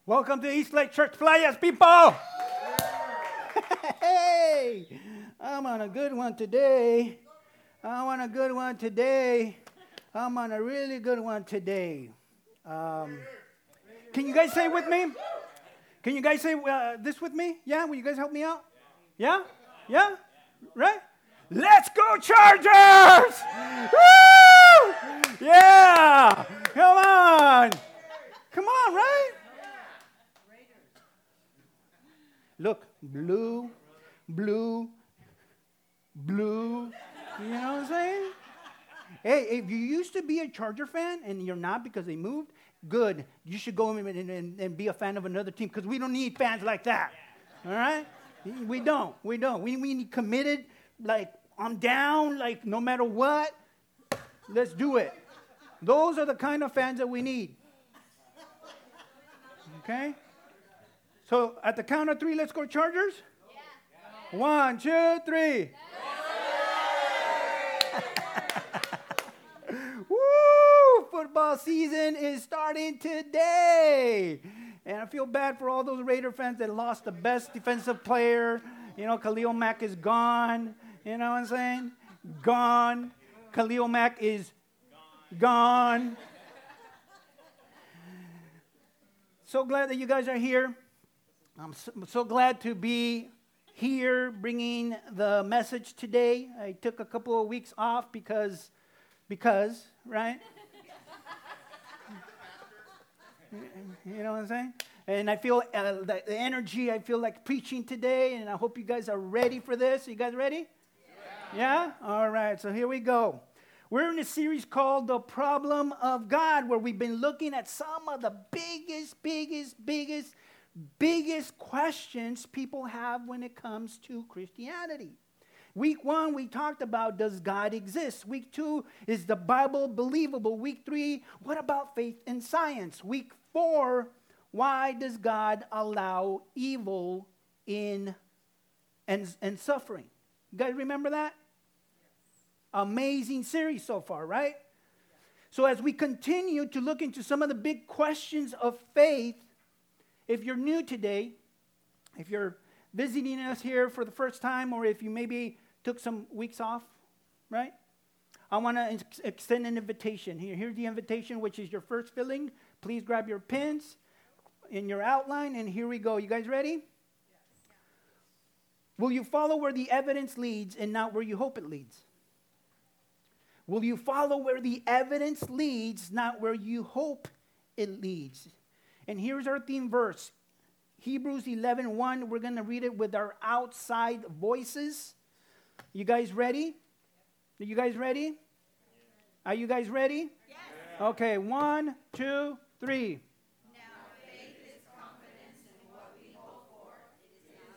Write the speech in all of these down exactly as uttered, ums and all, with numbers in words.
Welcome to East Lake Church Playas, people. Hey, I'm on a good one today. I'm on a good one today. I'm on a really good one today. Um, can you guys say it with me? Can you guys say uh, this with me? Yeah, will you guys help me out? Yeah? Yeah? Right? Let's go Chargers! Woo! Yeah! Come on! Come on, right? Look, blue, blue, blue. You know what I'm saying? Hey, if you used to be a Charger fan and you're not because they moved, good. You should go and, and, and be a fan of another team because we don't need fans like that. All right? We don't. We don't. We, we need committed, like, I'm down, like, no matter what, let's do it. Those are the kind of fans that we need. Okay? So at the count of three, let's go Chargers. Yeah. One, two, three. Woo! Football season is starting today. And I feel bad for all those Raider fans that lost the best defensive player. You know, Khalil Mack is gone. You know what I'm saying? Gone. Khalil Mack is gone. gone. So glad that you guys are here. I'm so, so glad to be here bringing the message today. I took a couple of weeks off because, because, right? You know what I'm saying? And I feel uh, the, the energy, I feel like preaching today, and I hope you guys are ready for this. Are you guys ready? Yeah. Yeah? All right, so here we go. We're in a series called The Problem of God, where we've been looking at some of the biggest, biggest, biggest, biggest questions people have when it comes to Christianity. Week one, we talked about, does God exist? Week two, is the Bible believable? Week three, what about faith and science? Week four, why does God allow evil in and, and suffering? You guys remember that? Amazing series so far, right? So as we continue to look into some of the big questions of faith, if you're new today, if you're visiting us here for the first time, or if you maybe took some weeks off, right? I want to ex- extend an invitation here. Here's the invitation, which is your first filling. Please grab your pens in your outline, and here we go. You guys ready? Yes. Will you follow where the evidence leads and not where you hope it leads? Will you follow where the evidence leads, not where you hope it leads? And here's our theme verse, Hebrews eleven one. We're going to read it with our outside voices. You guys ready? Are you guys ready? Are you guys ready? Yes. Okay, one, two, three. Now faith is confidence in what we hope for. It is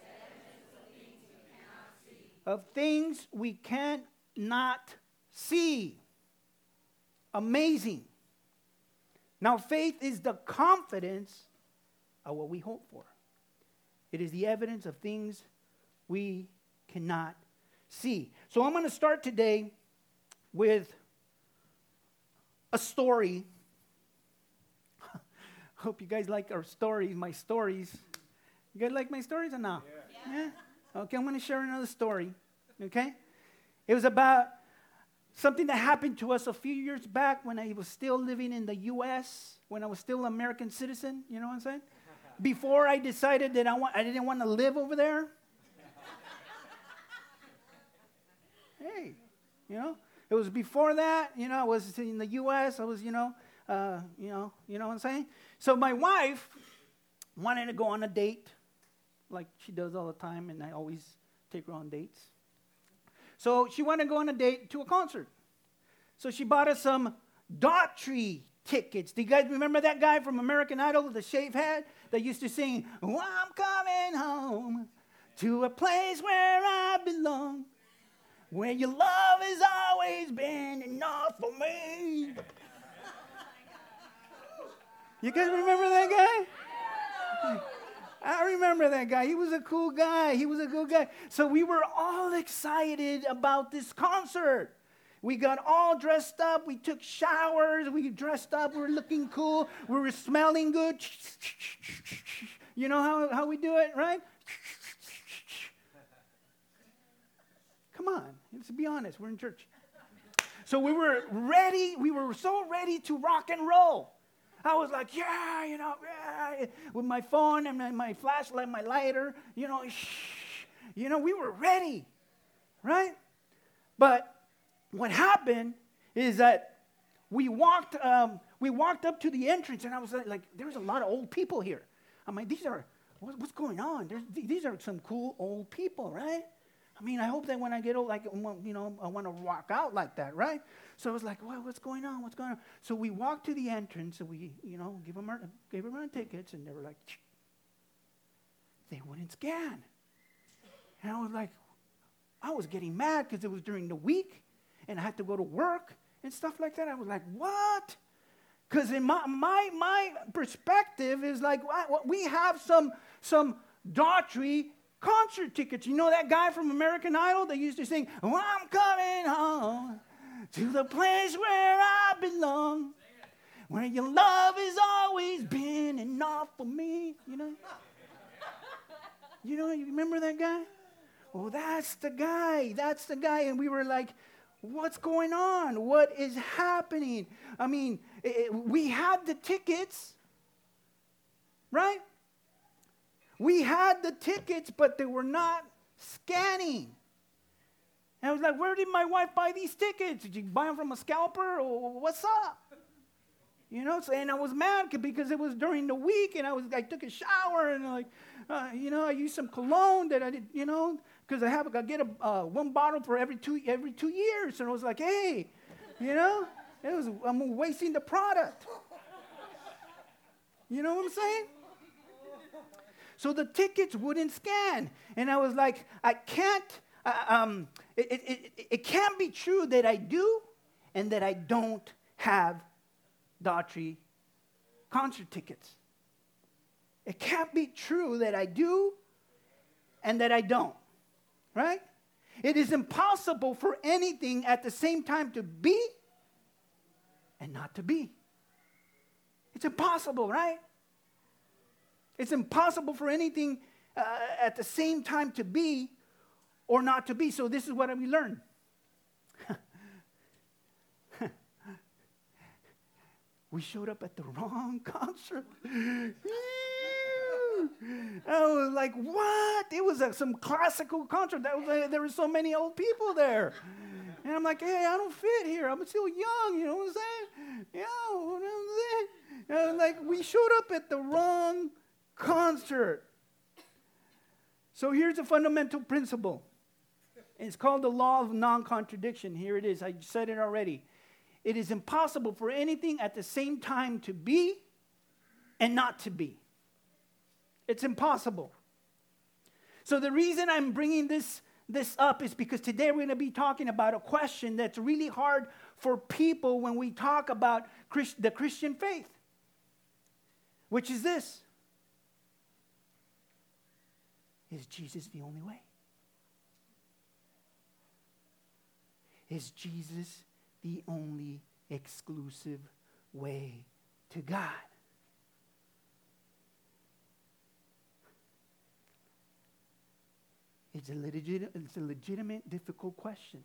evidence of things we cannot see. Of things we cannot see. Amazing. Now, faith is the confidence of what we hope for. It is the evidence of things we cannot see. So I'm going to start today with a story. Hope you guys like our stories, my stories. You guys like my stories or not? Yeah. Yeah? Okay, I'm going to share another story. Okay? It was about something that happened to us a few years back when I was still living in the U S, when I was still an American citizen, you know what I'm saying? Before I decided that I, want, I didn't want to live over there. Hey, you know, it was before that, you know, I was in the U S, I was, you know, uh, you know, you know what I'm saying? So my wife wanted to go on a date, like she does all the time, and I always take her on dates. So she wanted to go on a date to a concert. So she bought us some Daughtry tickets. Do you guys remember that guy from American Idol with the shaved head that used to sing, oh, I'm coming home to a place where I belong, where your love has always been enough for me. You guys remember that guy? I remember that guy. He was a cool guy. He was a good guy. So we were all excited about this concert. We got all dressed up. We took showers. We dressed up. We were looking cool. We were smelling good. You know how, how we do it, right? Come on. Let's be honest. We're in church. So we were ready. We were so ready to rock and roll. I was like, yeah, you know, yeah, with my phone and my, my flashlight, my lighter, you know, you know, we were ready, right? But what happened is that we walked, um, we walked up to the entrance, and I was like, there's a lot of old people here. I'm like, these are, what's going on? There's, these are some cool old people, right? I mean, I hope that when I get old, like, you know, I want to walk out like that, right? So I was like, well, what's going on? What's going on? So we walked to the entrance, and we, you know, give them our, gave them our tickets, and they were like, they wouldn't scan. And I was like, I was getting mad because it was during the week, and I had to go to work and stuff like that. I was like, what? Because in my, my my perspective is like, we have some some Daughtry concert tickets. You know that guy from American Idol that used to sing, oh, I'm coming home to the place where I belong, where your love has always been enough for me. You know? You know, you remember that guy? Well, that's the guy. That's the guy. And we were like, what's going on? What is happening? I mean, it, we had the tickets, right? We had the tickets, but they were not scanning. And I was like, where did my wife buy these tickets? Did you buy them from a scalper, or what's up? You know, so, and I was mad because it was during the week, and I was I took a shower, and like, uh, you know, I used some cologne that I did, you know, because I have I get a uh, one bottle for every two every two years, and I was like, hey, you know, it was I'm wasting the product. You know what I'm saying? So the tickets wouldn't scan, and I was like, I can't. Uh, um, it, it, it, it can't be true that I do, and that I don't have Daughtry concert tickets. It can't be true that I do and that I don't, right? It is impossible for anything at the same time to be and not to be. It's impossible, right? It's impossible for anything uh, at the same time to be or not to be. So this is what we learn. We showed up at the wrong concert. I was like, what? It was a, some classical concert. That was, uh, there were so many old people there. And I'm like, hey, I don't fit here. I'm still young, you know what I'm saying? Yeah, what I'm saying? And like, we showed up at the wrong concert. So here's a fundamental principle. It's called the law of non-contradiction. Here it is. I said it already. It is impossible for anything at the same time to be and not to be. It's impossible. So the reason I'm bringing this, this up is because today we're going to be talking about a question that's really hard for people when we talk about Christ, the Christian faith, which is this. Is Jesus the only way? Is Jesus the only exclusive way to God? It's a legit, it's a legitimate, difficult question.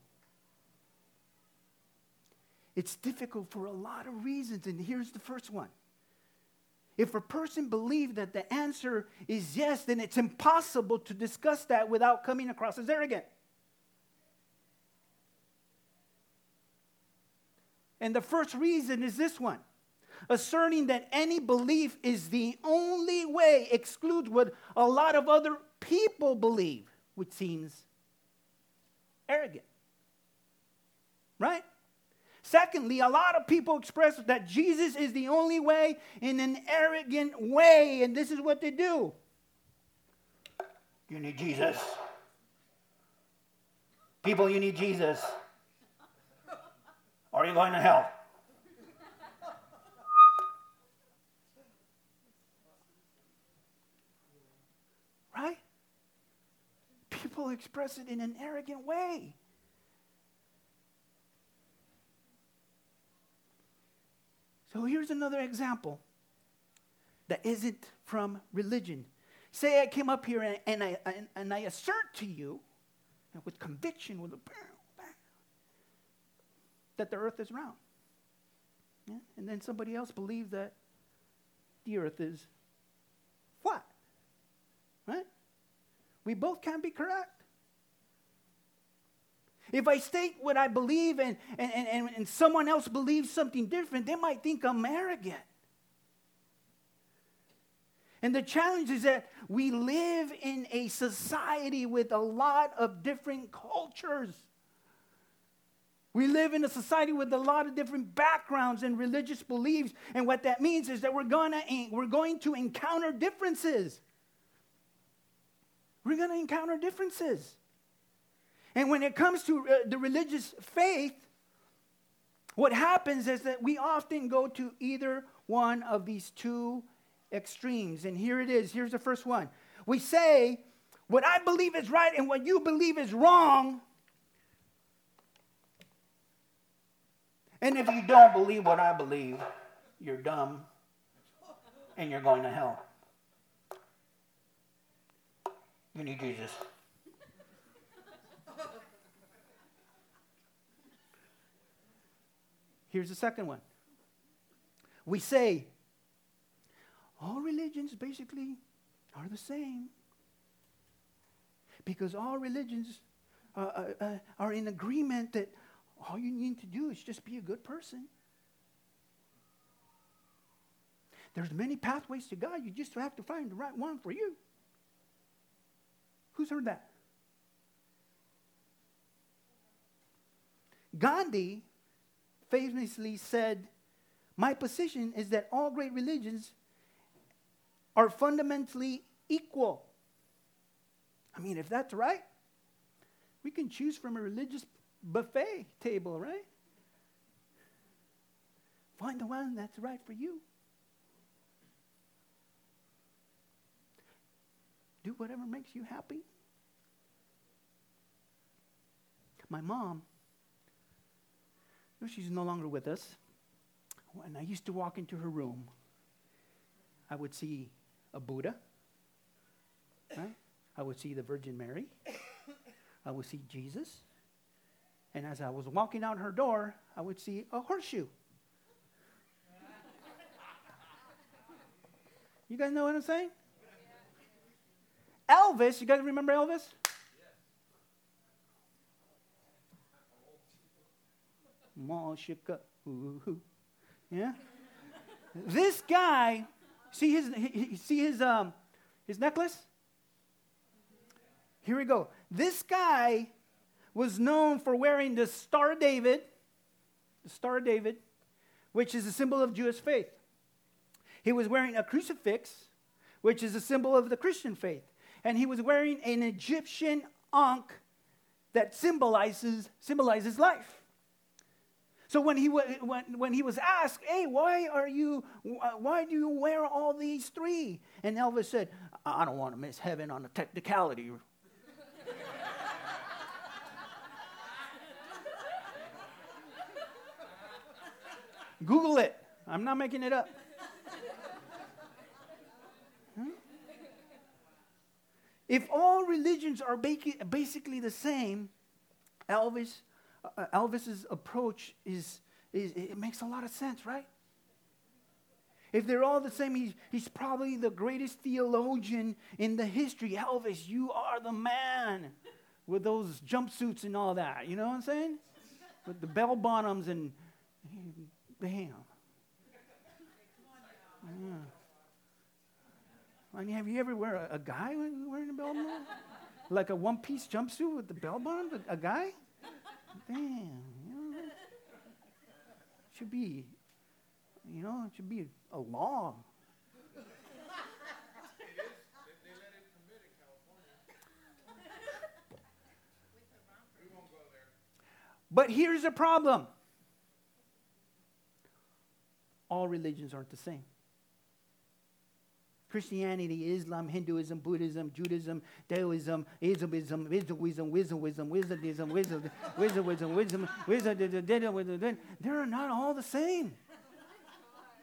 It's difficult for a lot of reasons, and here's the first one. If a person believes that the answer is yes, then it's impossible to discuss that without coming across as arrogant. And the first reason is this one. Asserting that any belief is the only way excludes what a lot of other people believe, which seems arrogant. Right? Secondly, a lot of people express that Jesus is the only way in an arrogant way, and this is what they do. You need Jesus. People, you need Jesus. Or you're going to hell. Right? People express it in an arrogant way. So here's another example that isn't from religion. Say I came up here and, and, I, and, and I assert to you, with conviction, with a that the earth is round. Yeah? And then somebody else believes that the earth is flat. Right? We both can be correct. If I state what I believe and, and, and, and someone else believes something different, they might think I'm arrogant. And the challenge is that we live in a society with a lot of different cultures. We live in a society with a lot of different backgrounds and religious beliefs. And what that means is that we're, gonna, we're going to encounter differences. We're going to encounter differences. And when it comes to uh, the religious faith, what happens is that we often go to either one of these two extremes. And here it is. Here's the first one. We say, what I believe is right and what you believe is wrong. And if you don't believe what I believe, you're dumb and you're going to hell. You need Jesus. Here's the second one. We say, all religions basically are the same. Because all religions uh, uh, uh, are in agreement that all you need to do is just be a good person. There's many pathways to God. You just have to find the right one for you. Who's heard that? Gandhi famously said, my position is that all great religions are fundamentally equal. I mean, if that's right, we can choose from a religious buffet table, right? Find the one that's right for you. Do whatever makes you happy. My mom, she's no longer with us. When I used to walk into her room, I would see a Buddha, right? I would see the Virgin Mary. I would see Jesus. And as I was walking out her door, I would see a horseshoe. You guys know what I'm saying? Elvis, you guys remember Elvis? Yeah. This guy, see his see his um his necklace? Here we go. This guy was known for wearing the Star of David, the Star of David, which is a symbol of Jewish faith. He was wearing a crucifix, which is a symbol of the Christian faith. And he was wearing an Egyptian ankh that symbolizes symbolizes life. So when he when, when he was asked, "Hey, why are you why do you wear all these three?" And Elvis said, "I don't want to miss heaven on a technicality." Google it. I'm not making it up. Hmm? If all religions are basically the same, Elvis, uh, Elvis's approach is, is, it makes a lot of sense, right? If they're all the same, he's, he's probably the greatest theologian in the history. Elvis, you are the man with those jumpsuits and all that. You know what I'm saying? With the bell bottoms and bam. Yeah. I mean, have you ever wear a, a guy wearing a bell bottom? Like a one-piece jumpsuit with the bell bottom? A, a guy? Damn. You know, should be, you know, it should be a law. It is. They, they let it commit in California. We won't go there. But here's the problem. All religions aren't the same. Christianity, Islam, Hinduism, Buddhism, Judaism, Taoism, Isamism, wisdom, wisdom, wisdom, wisdom, wisdom, wisdom, wisdom, wisdom, wisdom, wisdom, wisdom, they're not all the same.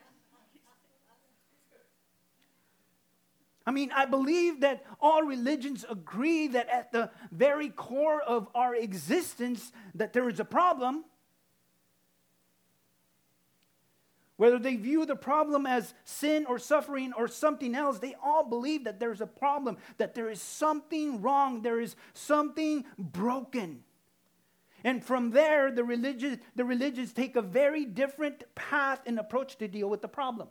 I mean, I believe that all religions agree that at the very core of our existence that there is a problem. Whether they view the problem as sin or suffering or something else, they all believe that there's a problem, that there is something wrong, there is something broken. And from there, the religious, the religions take a very different path and approach to deal with the problem.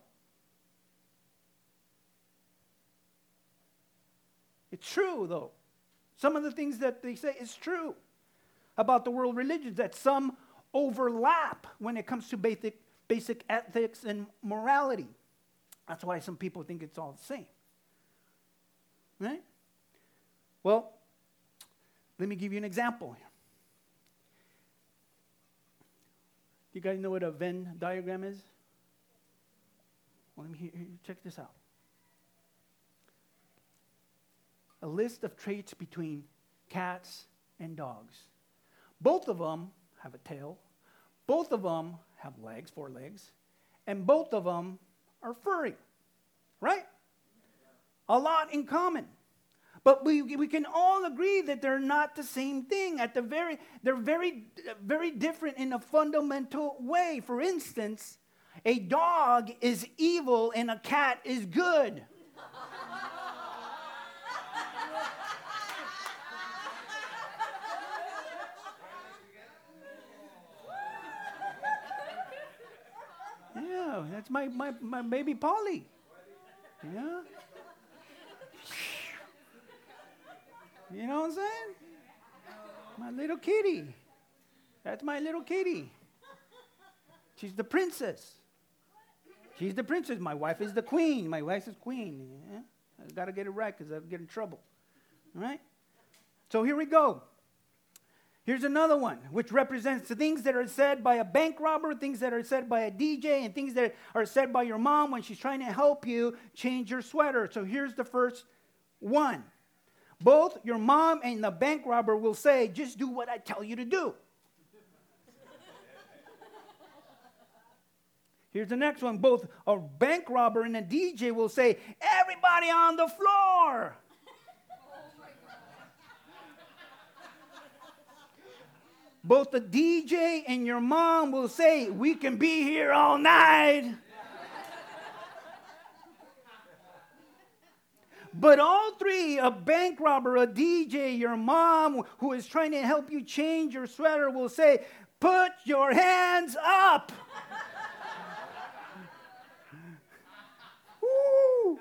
It's true, though. Some of the things that they say is true about the world religions, that some overlap when it comes to basic, basic ethics and morality. That's why some people think it's all the same. Right? Well, let me give you an example here. Do you guys know what a Venn diagram is? Well, let me hear, check this out. A list of traits between cats and dogs. Both of them have a tail. Both of them have legs, four legs. And both of them are furry. Right? A lot in common. But we, we can all agree that they're not the same thing. At the very, they're very, very different in a fundamental way. For instance, a dog is evil and a cat is good. Yeah, that's my, my, my baby Polly. Yeah. You know what I'm saying? My little kitty. That's my little kitty. She's the princess. She's the princess. My wife is the queen. My wife is queen. Yeah? I got to get it right because I'll get in trouble. All right? So here we go. Here's another one, which represents the things that are said by a bank robber, things that are said by a D J, and things that are said by your mom when she's trying to help you change your sweater. So here's the first one. Both your mom and the bank robber will say, just do what I tell you to do. Here's the next one. Both a bank robber and a D J will say, everybody on the floor. Both the D J and your mom will say, we can be here all night. But all three, a bank robber, a D J, your mom who is trying to help you change your sweater will say, put your hands up. Woo.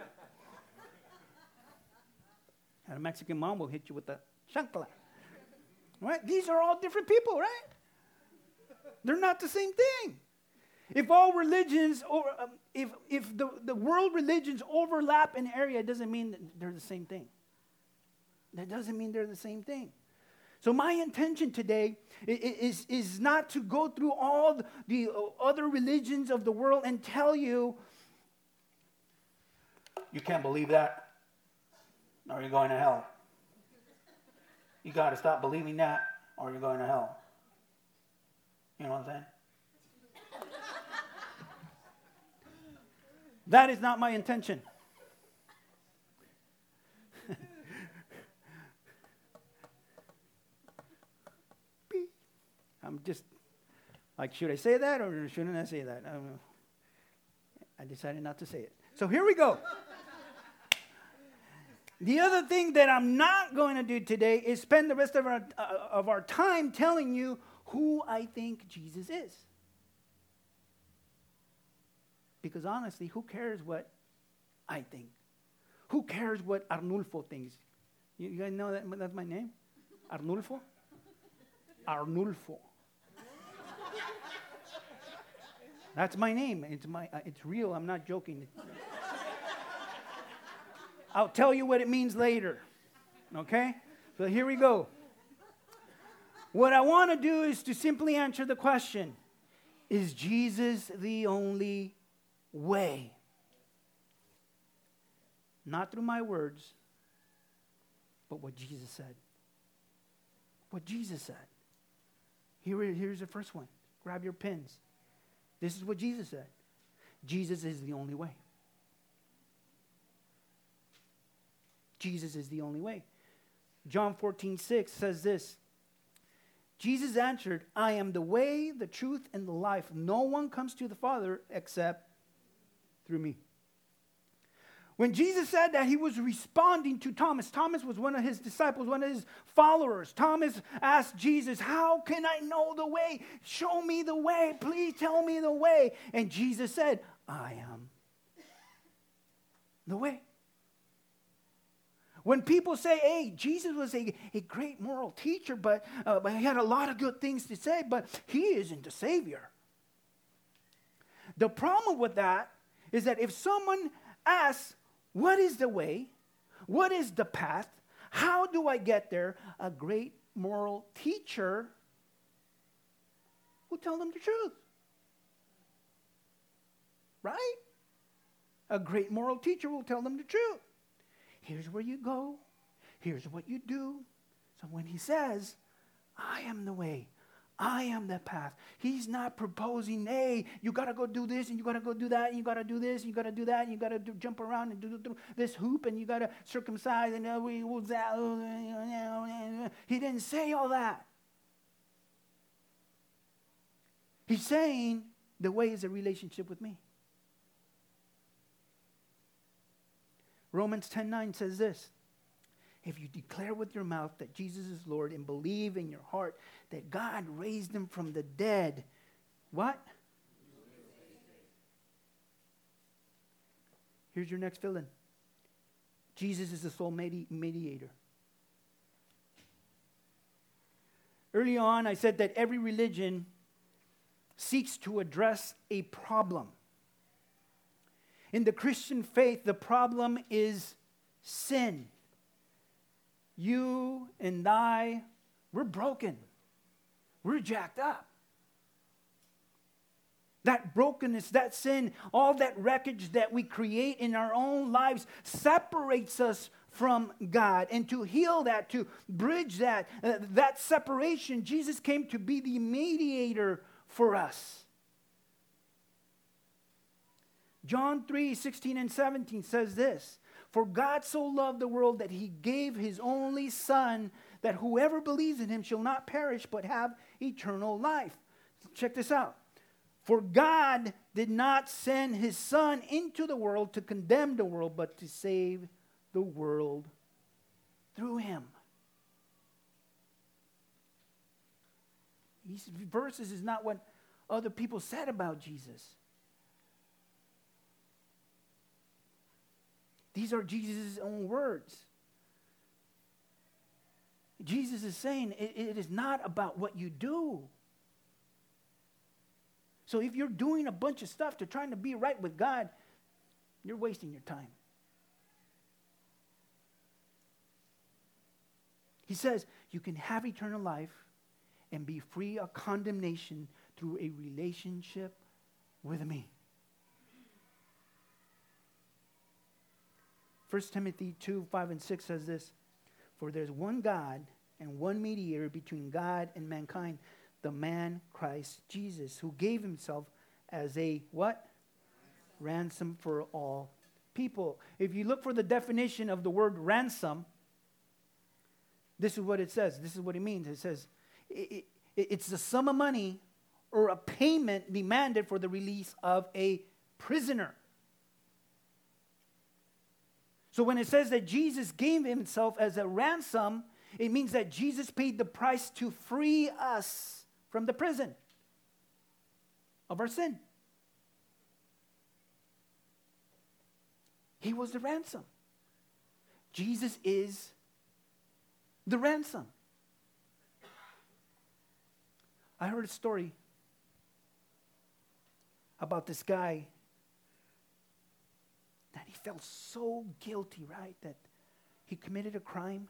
And a Mexican mom will hit you with the chancla. Right? These are all different people, right? They're not the same thing. If all religions, or um, if if the, the world religions overlap in area, it doesn't mean that they're the same thing. That doesn't mean they're the same thing. So my intention today is, is not to go through all the other religions of the world and tell you, you can't believe that, or you're going to hell. You got to stop believing that, or you're going to hell. You know what I'm saying? That is not my intention. I'm just like, should I say that or shouldn't I say that? I don't know. I decided not to say it. So here we go. The other thing that I'm not going to do today is spend the rest of our uh, of our time telling you who I think Jesus is. Because honestly, who cares what I think? Who cares what Arnulfo thinks? You, you guys know that that's my name? Arnulfo? Arnulfo. That's my name. It's my. Uh, it's real. I'm not joking. I'll tell you what it means later. Okay? So here we go. What I want to do is to simply answer the question, is Jesus the only way? Not through my words, but what Jesus said. What Jesus said. Here, here's the first one. Grab your pens. This is what Jesus said. Jesus is the only way. Jesus is the only way. John fourteen six says this. Jesus answered, I am the way, the truth, and the life. No one comes to the Father except through me. When Jesus said that, he was responding to Thomas. Thomas was one of his disciples, one of his followers. Thomas asked Jesus, how can I know the way? Show me the way. Please tell me the way. And Jesus said, I am the way. When people say, hey, Jesus was a, a great moral teacher, but, uh, but he had a lot of good things to say, but he isn't the Savior. The problem with that is that if someone asks, what is the way? What is the path? How do I get there? A great moral teacher will tell them the truth. Right? A great moral teacher will tell them the truth. Here's where you go. Here's what you do. So when he says, I am the way, I am the path, he's not proposing, hey, you got to go do this, and you got to go do that, and you got to do this, and you got to do that, and you got to jump around and do, do this hoop, and you got to circumcise, and uh, we will that. He didn't say all that. He's saying the way is a relationship with me. Romans ten nine says this. If you declare with your mouth that Jesus is Lord and believe in your heart that God raised him from the dead, what? Here's your next fill-in. Jesus is the sole medi- mediator. Early on, I said that every religion seeks to address a problem. In the Christian faith, the problem is sin. You and I, we're broken. We're jacked up. That brokenness, that sin, all that wreckage that we create in our own lives separates us from God. And to heal that, to bridge that, uh, that separation, Jesus came to be the mediator for us. John three sixteen and seventeen says this. For God so loved the world that he gave his only Son, that whoever believes in him shall not perish but have eternal life. Check this out. For God did not send his Son into the world to condemn the world, but to save the world through him. These verses is not what other people said about Jesus. These are Jesus' own words. Jesus is saying it, it is not about what you do. So if you're doing a bunch of stuff to trying to be right with God, you're wasting your time. He says you can have eternal life and be free of condemnation through a relationship with me. First Timothy two, five, and six says this. For there's one God and one mediator between God and mankind, the man Christ Jesus, who gave himself as a what? Ransom for all people. If you look for the definition of the word ransom, this is what it says. This is what it means. It says it, it, it's the sum of money or a payment demanded for the release of a prisoner. So when it says that Jesus gave himself as a ransom, it means that Jesus paid the price to free us from the prison of our sin. He was the ransom. Jesus is the ransom. I heard a story about this guy that he felt so guilty, right, that he committed a crime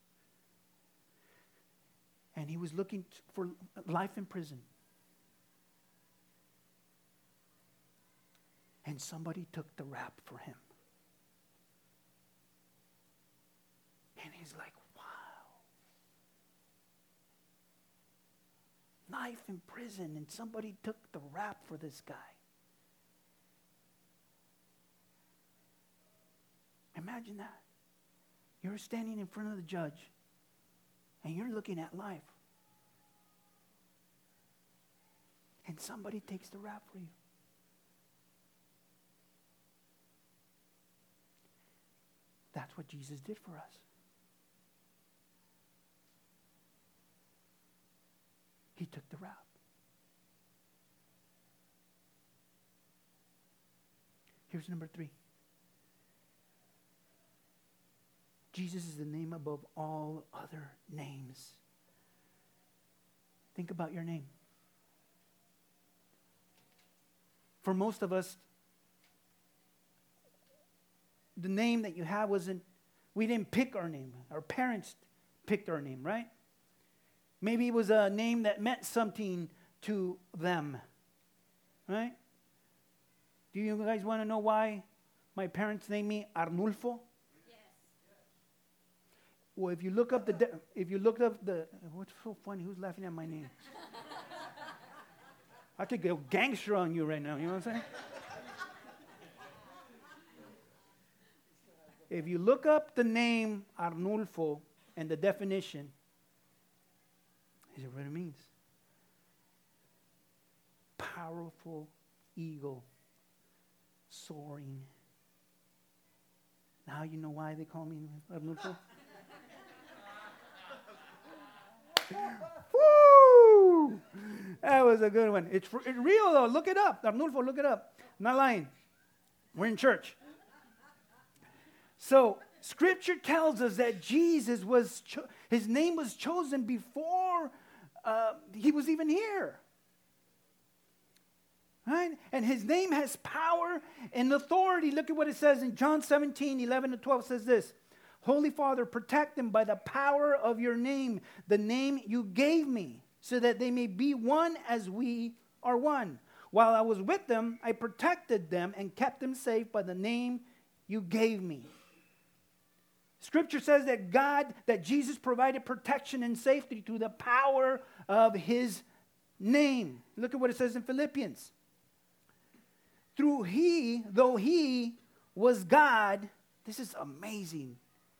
and he was looking for life in prison. And somebody took the rap for him. And he's like, wow. Life in prison, and somebody took the rap for this guy. Imagine that. You're standing in front of the judge, and you're looking at life. And somebody takes the rap for you. That's what Jesus did for us. He took the rap. Here's number three. Jesus is the name above all other names. Think about your name. For most of us, the name that you have wasn't, we didn't pick our name. Our parents picked our name, right? Maybe it was a name that meant something to them, right? Do you guys want to know why my parents named me Arnulfo? Yes. Well, if you look up the, de- if you look up the, what's so funny? Who's laughing at my name? I could go gangster on you right now. You know what I'm saying? If you look up the name Arnulfo and the definition, here's what it means. Powerful eagle. Soaring. Now you know why they call me Arnulfo? Woo! That was a good one. It's, for, it's real though. Look it up. Arnulfo, look it up. I'm not lying. We're in church. So, Scripture tells us that Jesus was, cho- his name was chosen before uh, he was even here. Right? And his name has power and authority. Look at what it says in John seventeen, eleven to twelve says this. Holy Father, protect them by the power of your name, the name you gave me, so that they may be one as we are one. While I was with them, I protected them and kept them safe by the name you gave me. Scripture says that God, that Jesus provided protection and safety through the power of his name. Look at what it says in Philippians. Through he, though he was God, this is amazing.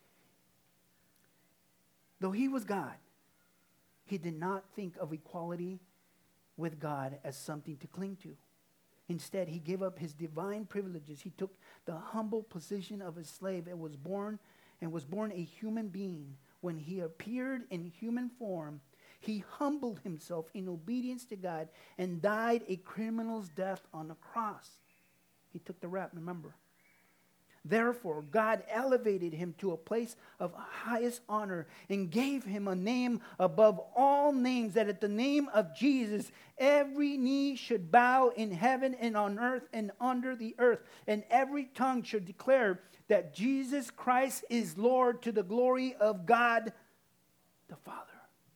Though he was God, he did not think of equality with God as something to cling to. Instead, he gave up his divine privileges. He took the humble position of a slave and was born and was born a human being. When he appeared in human form, he humbled himself in obedience to God and died a criminal's death on a cross. He took the rap, remember. Therefore, God elevated him to a place of highest honor and gave him a name above all names, that at the name of Jesus, every knee should bow in heaven and on earth and under the earth, and every tongue should declare that Jesus Christ is Lord, to the glory of God the Father.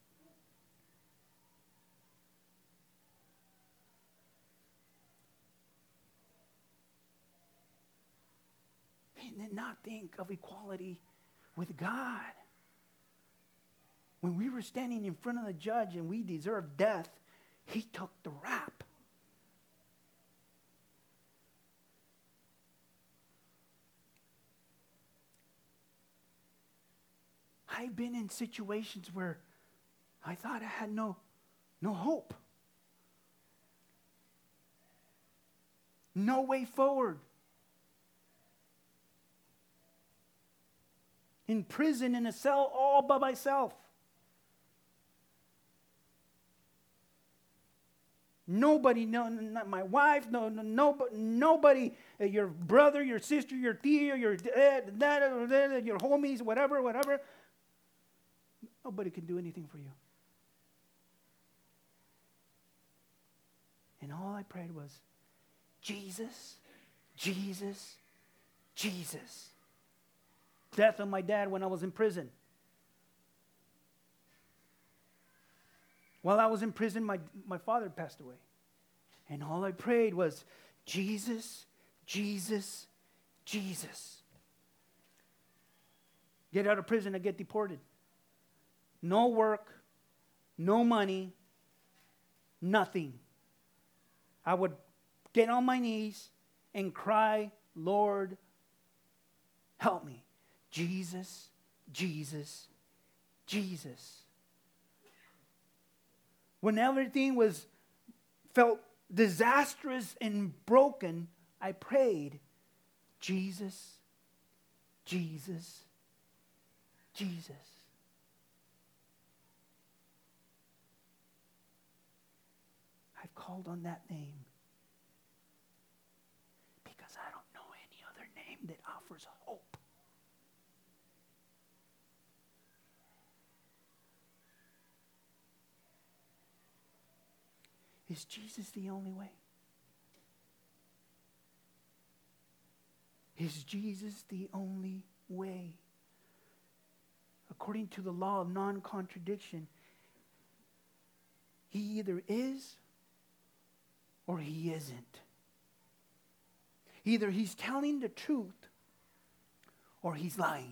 He did not think of equality with God. When we were standing in front of the judge and we deserved death, he took the rap. I've been in situations where I thought I had no, no hope. No way forward. In prison, in a cell, all by myself. Nobody, no, not my wife, no, no, nobody, nobody, uh, your brother, your sister, your tia, your dad, dad, dad, your homies, whatever, whatever. Nobody can do anything for you. And all I prayed was, Jesus, Jesus, Jesus. Death of my dad when I was in prison. While I was in prison, my, my father passed away. And all I prayed was, Jesus, Jesus, Jesus. Get out of prison and get deported. No work, no money, nothing. I would get on my knees and cry, Lord, help me. Jesus, Jesus, Jesus. When everything was felt disastrous and broken, I prayed, Jesus, Jesus, Jesus. I've called on that name because I don't know any other name that offers hope. Is Jesus the only way? Is Jesus the only way? According to the law of non-contradiction, he either is or he isn't. Either he's telling the truth or he's lying.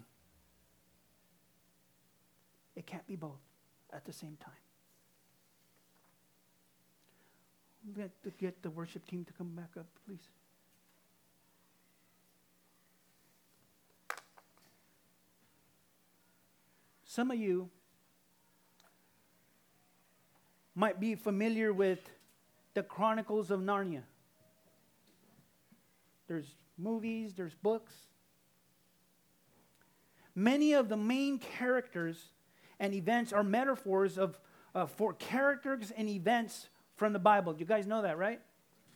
It can't be both at the same time. Get the, get the worship team to come back up, please. Some of you might be familiar with the Chronicles of Narnia. There's movies, there's books. Many of the main characters and events are metaphors of uh, for characters and events from the Bible. You guys know that, right?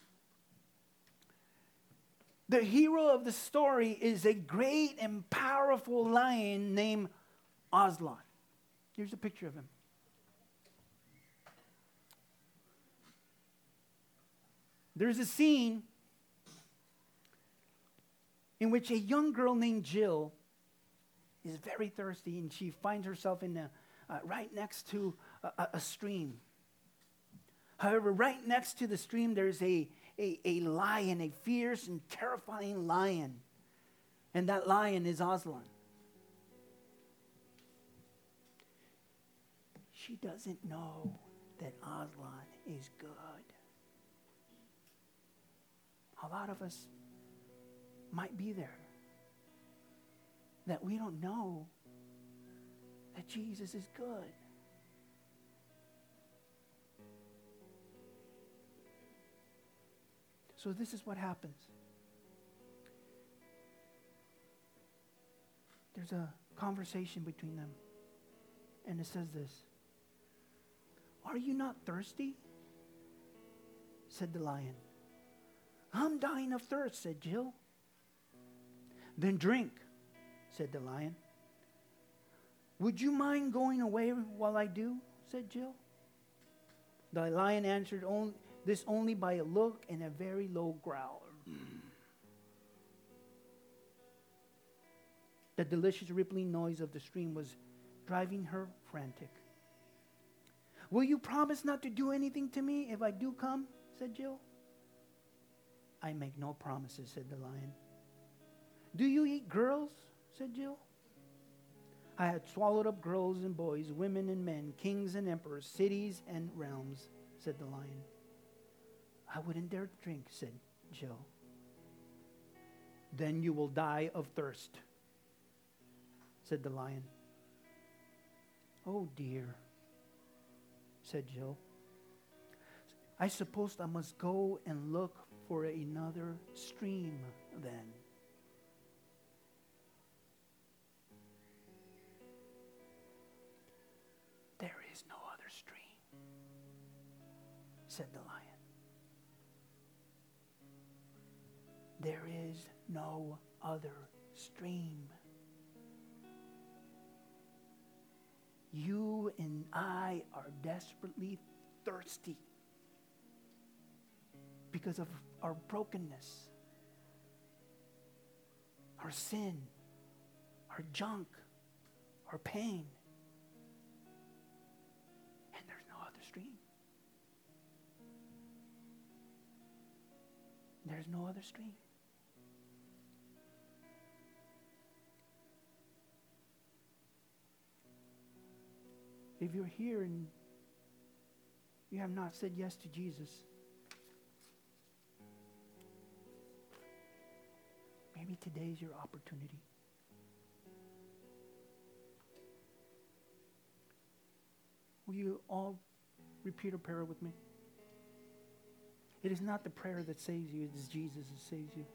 The hero of the story is a great and powerful lion named Aslan. Here's a picture of him. There's a scene in which a young girl named Jill is very thirsty, and she finds herself in a, uh, right next to a, a stream. However, right next to the stream, there's a, a, a lion, a fierce and terrifying lion. And that lion is Aslan. She doesn't know that Aslan is good. A lot of us might be there, that we don't know that Jesus is good. So this is what happens. There's a conversation between them. And it says this. Are you not thirsty? Said the lion. I'm dying of thirst, said Jill. Then drink, said the lion. Would you mind going away while I do? Said Jill. The lion answered only, this only by a look and a very low growl. The delicious rippling noise of the stream was driving her frantic. Will you promise not to do anything to me if I do come? Said Jill. I make no promises, said the lion. Do you eat girls? Said Jill. I had swallowed up girls and boys, women and men, kings and emperors, cities and realms, said the lion. I wouldn't dare drink, said Jill. Then you will die of thirst, said the lion. Oh dear, said Jill. I suppose I must go and look for another stream then. There is no other stream, said the lion. There is no other stream. You and I are desperately thirsty because of our brokenness, our sin, our junk, our pain. And there's no other stream. There's no other stream. If you're here and you have not said yes to Jesus, maybe today's your opportunity. Will you all repeat a prayer with me? It is not the prayer that saves you, it is Jesus that saves you.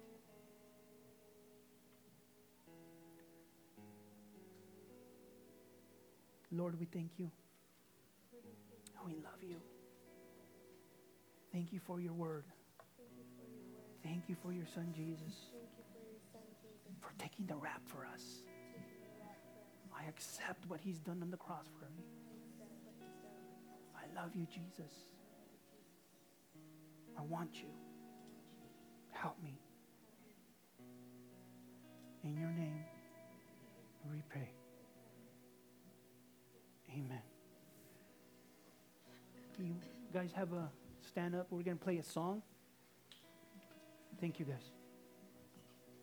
Lord, we thank you. We love you. Thank you for your word. Thank you for your son, Jesus, for taking the rap for us. I accept what he's done on the cross for me. I love you, Jesus. I want you. Help me. In your name, we pray. Amen. You guys have a stand up. We're going to play a song. Thank you, guys.